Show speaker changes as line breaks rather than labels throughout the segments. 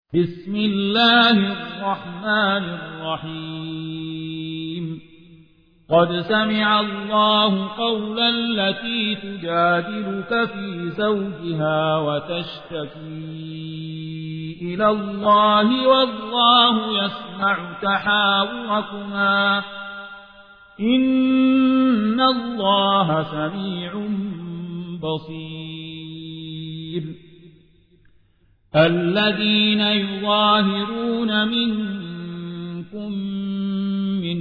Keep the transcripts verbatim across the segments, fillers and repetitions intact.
بسم الله الرحمن الرحيم قد سمع الله قولا التي تجادلك في زوجها وتشتكي إلى الله والله يسمع تحاوركما إن الله سميع بصير الذين يظاهرون منكم من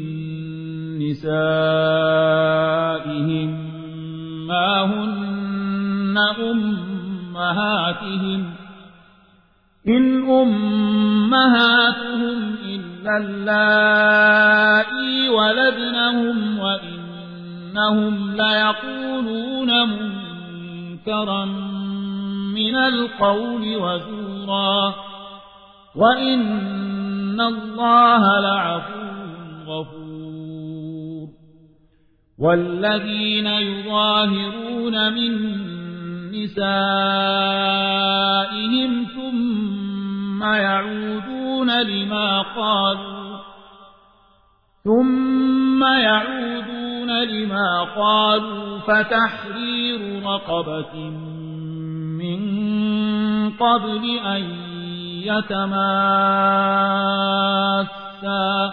نسائهم ما هن أمهاتهم إن أمهاتهم إلا اللائي ولدنهم وإنهم ليقولون منكرا من القول وزورا وإن الله لعفو غفور والذين يظاهرون من نسائهم ثم يعودون لما قالوا ثم يعودون لما قالوا فتحرير رقبة من قبل أن يتماسا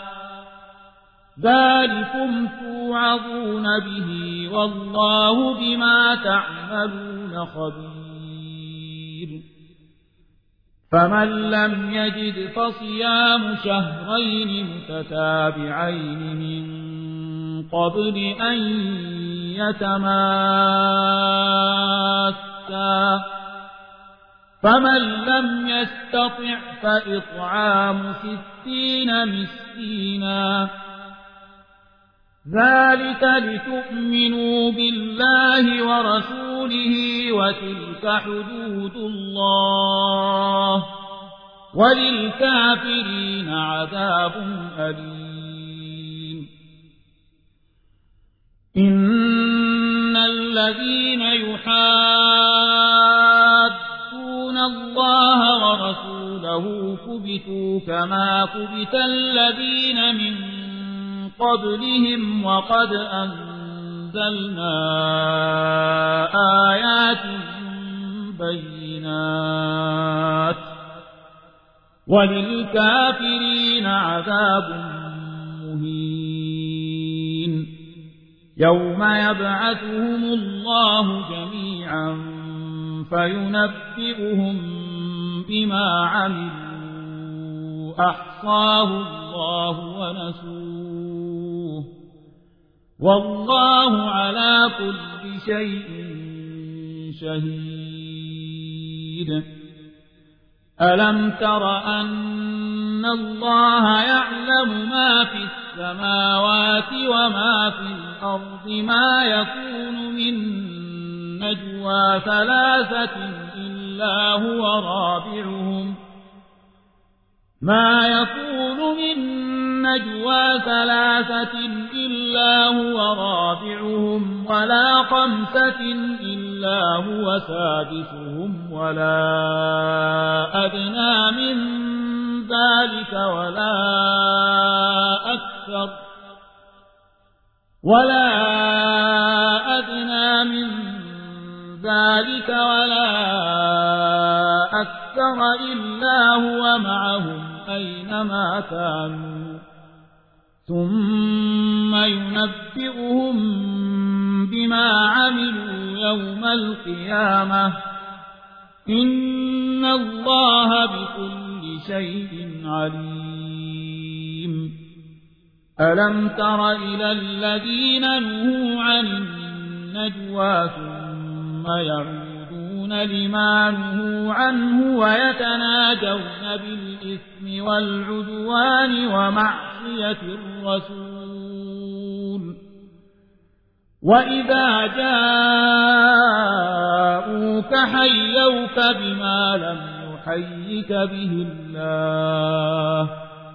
ذلكم توعظون به والله بما تعملون خبير فمن لم يجد فصيام شهرين متتابعين من قبل أن يتماسا فمن لم يستطع فإطعام ستين مسكينا ذلك لتؤمنوا بالله ورسوله وتلك حدود الله وللكافرين عذاب أليم إن الذين يحادون الله ورسوله كبتوا كما كبت الذين من قبلهم وقد أنزلنا آيات بينات وللكافرين عذاب مهين يوم يبعثهم الله جميعا فينبئهم بما عملوا أحصاه الله ونسوه والله على كل شيء شهيد ألم تر أن الله يعلم ما في السماوات وما في الأرض ما يكون من نجوى ثلاثة إلا هو رابعهم ما يكون من نجوى ثلاثة إلا هو رابعهم ولا خمسة إلا هو سادسهم ولا أدنى من ذلك ولا أكثر ولا أدنى من ذلك ولا أكثر إلا هو معهم أينما كانوا ثم ينبئهم بما عملوا يوم القيامة إن الله بكل شيء عليم ألم تر إلى الذين نهوا عن النجوى ثم يعودون لما نهوا عنه ويتناجون بالإثم والعدوان ومعصية الرسول وإذا جاءوك حيوك بما لم يحيك به الله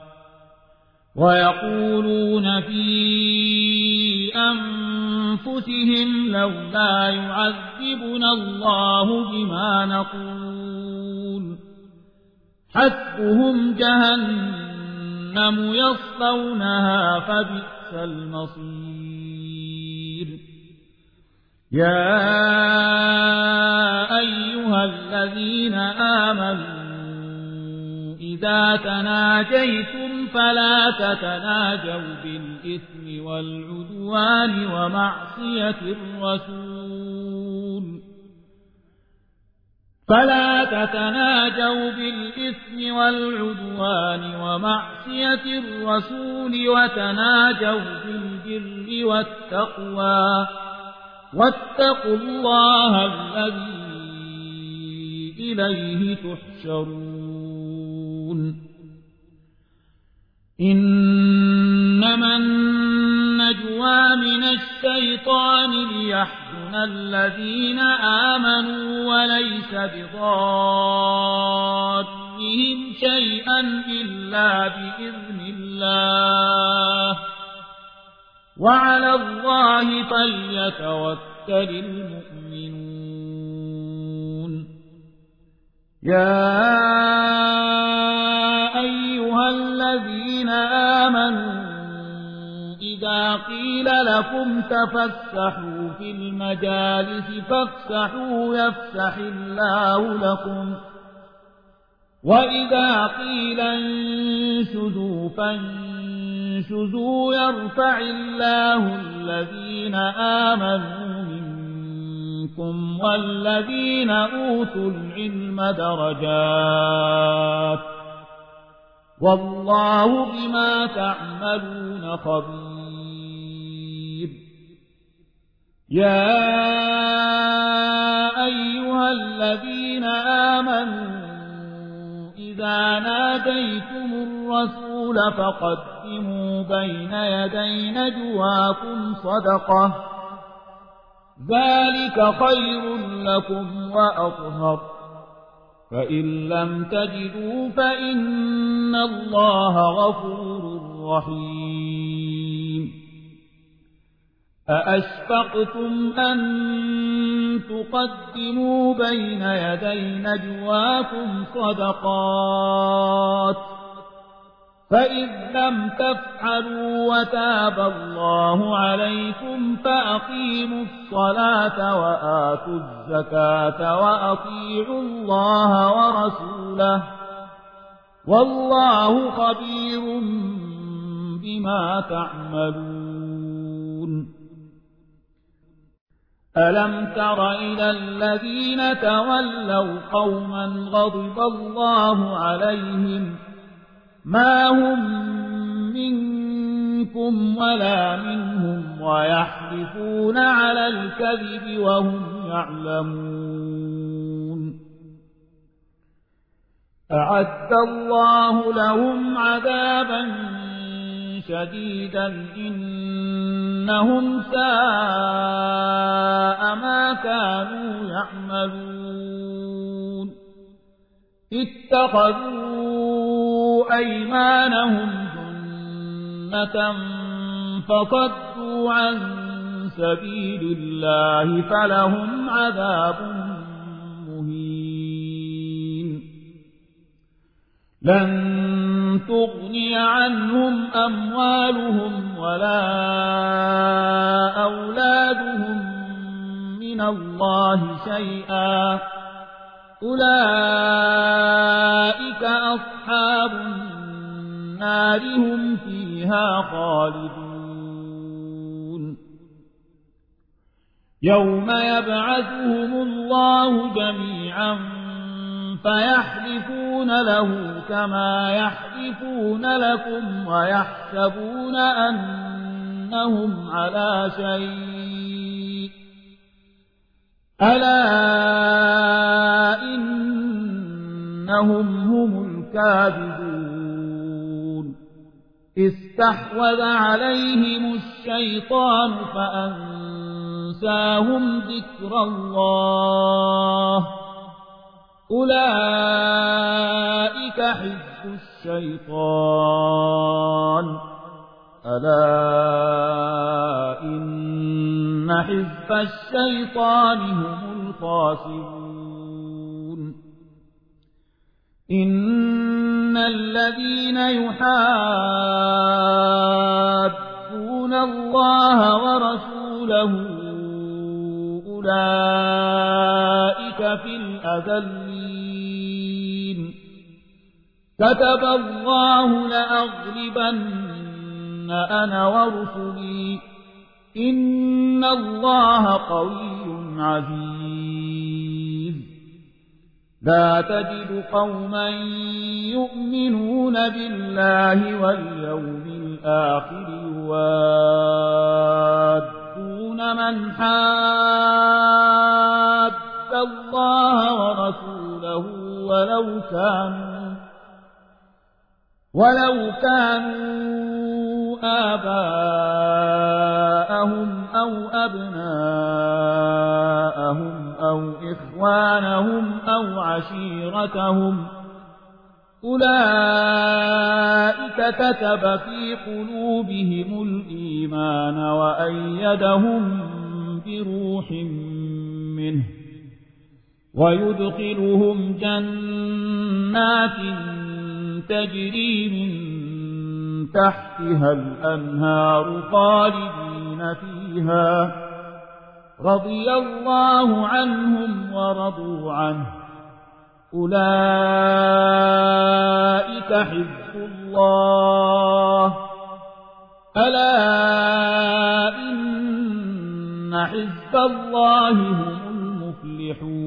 ويقولون في أنفسهم لولا يعذبنا الله بما نقول حسبهم جهنم يصلونها فبئس المصير يا أيها الذين آمنوا إذا تناجيتم فلا تتناجوا بالإثم والعدوان ومعصية الرسول فلا تتناجوا بالإثم والعدوان ومعصية الرسول وتناجوا بالبر والتقوى واتقوا الله الذي إليه تحشرون إنما النجوى من الشيطان ليحزن الذين آمنوا وليس بضارهم شيئا إلا بإذن الله وعلى الله فليتوكل المؤمنون يا أيها الذين آمنوا إذا قيل لكم تفسحوا في المجالس فافسحوا يفسح الله لكم وإذا قيل انشزوا فانشزوا يرفع الله الذين آمنوا منكم والذين أوتوا العلم درجات والله بما تعملون خبير يا أيها الذين آمنوا إذا ناديتم الرسول فقدموا بين يدي نجواكم صدقة ذلك خير لكم وأطهر فإن لم تجدوا فإن الله غفور رحيم أأشفقتم أن تقدموا بين يدي نجواكم صدقات فإذ لم تفعلوا وتاب الله عليكم فأقيموا الصلاة وآتوا الزكاة وأطيعوا الله ورسوله والله خبير بما تعملون ألم تر إلى الذين تولوا قوما غضب الله عليهم ما هم منكم ولا منهم ويحلفون على الكذب وهم يعلمون أعد الله لهم عذابا شديدا إنهم ساء ما كانوا يعملون اتخذوا أيمانهم جنة فصدوا عن سبيل الله فلهم عذاب مهين لن تغني عنهم أموالهم ولا أولادهم من الله شيئا أولئك أصحاب النار هم فيها خالدون يوم يبعثهم الله جميعا فيحلفون له كما يحلفون لكم ويحسبون أنهم على شيء ألا إنهم هم الكاذبون استحوذ عليهم الشيطان فأنساهم ذكر الله أولئك حزب الشيطان ألا إن حزب الشيطان هم الخاسرون إن الذين يحادون الله ورسوله أولئك في الأذلين كتب الله لأغلبن أنا ورسلي إن الله قوي عزيز لا تجد قوما يؤمنون بالله واليوم الآخر يوادون من حاد الله ورسوله ولو كانوا ولو كانوا آباءهم أو أبناءهم أو إخوانهم أو عشيرتهم أولئك كتب في قلوبهم الإيمان وأيدهم بروح منه ويدخلهم جنات تجري من تحتها الأنهار خالدين فيها رضي الله عنهم ورضوا عنه أولئك حزب الله ألا إن حزب الله هم المفلحون